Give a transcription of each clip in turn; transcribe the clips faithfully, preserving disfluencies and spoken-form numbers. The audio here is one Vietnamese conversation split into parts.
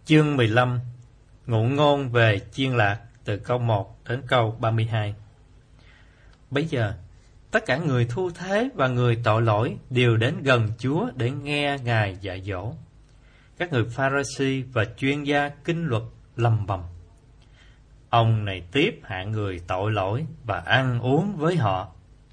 Chương mười lăm. Ngụ ngôn về chiên lạc, từ câu một đến câu ba mươi hai. Bấy giờ, tất cả người thu thế và người tội lỗi đều đến gần Chúa để nghe Ngài dạy dỗ. Các người Pha-ri-si và chuyên gia kinh luật lầm bầm: ông này tiếp hạ người tội lỗi và ăn uống với họ.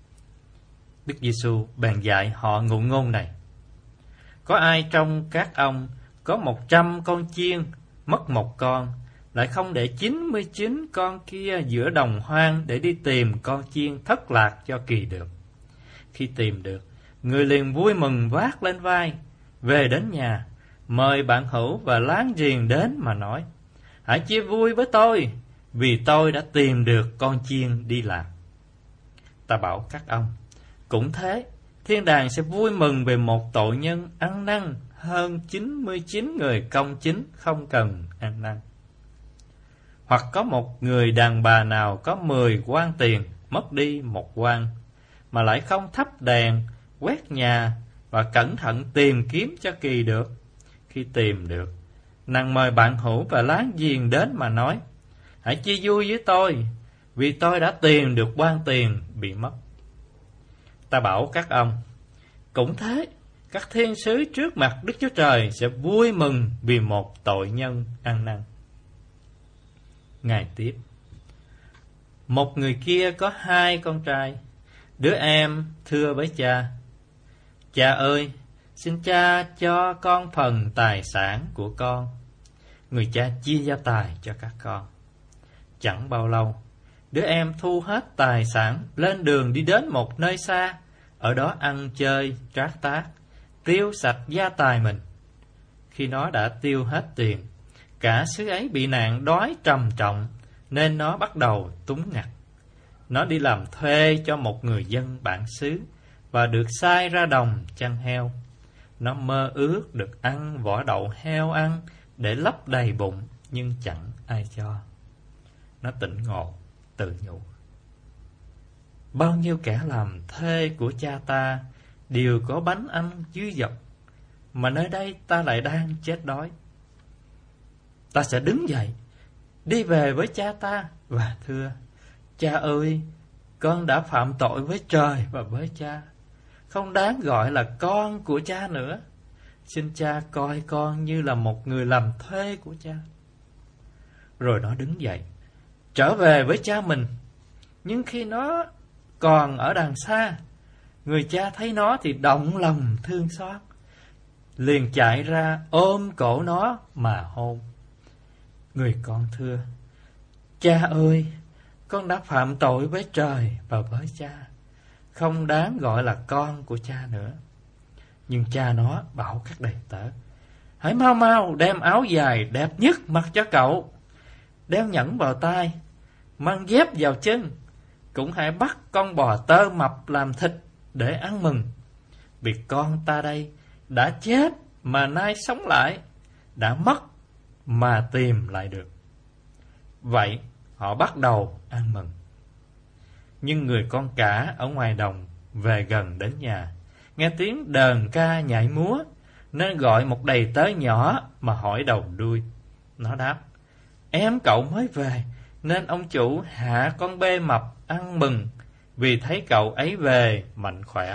Đức Giêsu bèn dạy họ ngụ ngôn này: có ai trong các ông có một trăm con chiên, mất một con, lại không để chín mươi chín con kia giữa đồng hoang để đi tìm con chiên thất lạc cho kỳ được? Khi tìm được, người liền vui mừng vác lên vai, về đến nhà, mời bạn hữu và láng giềng đến mà nói: hãy chia vui với tôi, vì tôi đã tìm được con chiên đi lạc. Ta bảo các ông, cũng thế, thiên đàng sẽ vui mừng về một tội nhân ăn năn hơn chín mươi chín người công chính không cần ăn năn. Hoặc có một người đàn bà nào có mười quan tiền, mất đi một quan, mà lại không thắp đèn, quét nhà và cẩn thận tìm kiếm cho kỳ được. Khi tìm được, nàng mời bạn hữu và láng giềng đến mà nói: hãy chia vui với tôi, vì tôi đã tìm được quan tiền bị mất. Ta bảo các ông, cũng thế, các thiên sứ trước mặt Đức Chúa Trời sẽ vui mừng vì một tội nhân ăn năn. Ngài tiếp: một người kia có hai con trai. Đứa em thưa với cha: cha ơi, xin cha cho con phần tài sản của con. Người cha chia gia tài cho các con. Chẳng bao lâu, đứa em thu hết tài sản, lên đường đi đến một nơi xa, ở đó ăn chơi, trác tác, tiêu sạch gia tài mình. Khi nó đã tiêu hết tiền, cả xứ ấy bị nạn đói trầm trọng, nên nó bắt đầu túng ngặt. Nó đi làm thuê cho một người dân bản xứ và được sai ra đồng chăn heo. Nó mơ ước được ăn vỏ đậu heo ăn để lấp đầy bụng, nhưng chẳng ai cho. Nó tỉnh ngộ, tự nhủ: bao nhiêu kẻ làm thuê của cha ta đều có bánh ăn dư dật, mà nơi đây ta lại đang chết đói. Ta sẽ đứng dậy, đi về với cha ta và thưa: cha ơi, con đã phạm tội với trời và với cha, không đáng gọi là con của cha nữa. Xin cha coi con như là một người làm thuê của cha. Rồi nó đứng dậy, trở về với cha mình. Nhưng khi nó còn ở đằng xa, người cha thấy nó thì động lòng thương xót, liền chạy ra ôm cổ nó mà hôn. Người con thưa: cha ơi, con đã phạm tội với trời và với cha, không đáng gọi là con của cha nữa. Nhưng cha nó bảo các đầy tớ: hãy mau mau đem áo dài đẹp nhất mặc cho cậu, đeo nhẫn vào tay, mang dép vào chân, cũng hãy bắt con bò tơ mập làm thịt để ăn mừng, vì con ta đây đã chết mà nay sống lại, đã mất mà tìm lại được. Vậy họ bắt đầu ăn mừng. Nhưng người con cả ở ngoài đồng về gần đến nhà, nghe tiếng đờn ca nhảy múa, nên gọi một đầy tớ nhỏ mà hỏi đầu đuôi. Nó đáp: em cậu mới về, nên ông chủ hạ con bê mập ăn mừng, vì thấy cậu ấy về mạnh khỏe.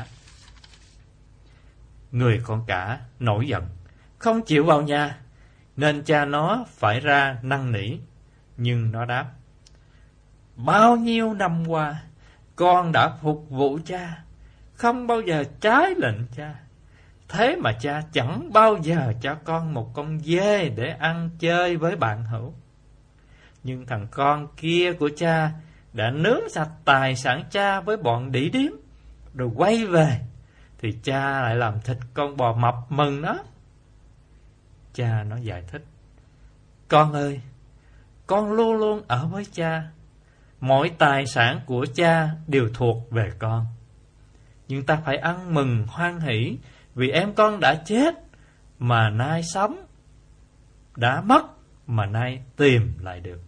Người con cả nổi giận, không chịu vào nhà, nên cha nó phải ra năn nỉ. Nhưng nó đáp: bao nhiêu năm qua, con đã phục vụ cha, không bao giờ trái lệnh cha. Thế mà cha chẳng bao giờ cho con một con dê để ăn chơi với bạn hữu. Nhưng thằng con kia của cha đã nướng sạch tài sản cha với bọn đĩ điếm, rồi quay về, thì cha lại làm thịt con bò mập mừng nó. Cha nó giải thích: con ơi, con luôn luôn ở với cha, mọi tài sản của cha đều thuộc về con. Nhưng ta phải ăn mừng hoan hỷ, vì em con đã chết mà nay sống, đã mất mà nay tìm lại được.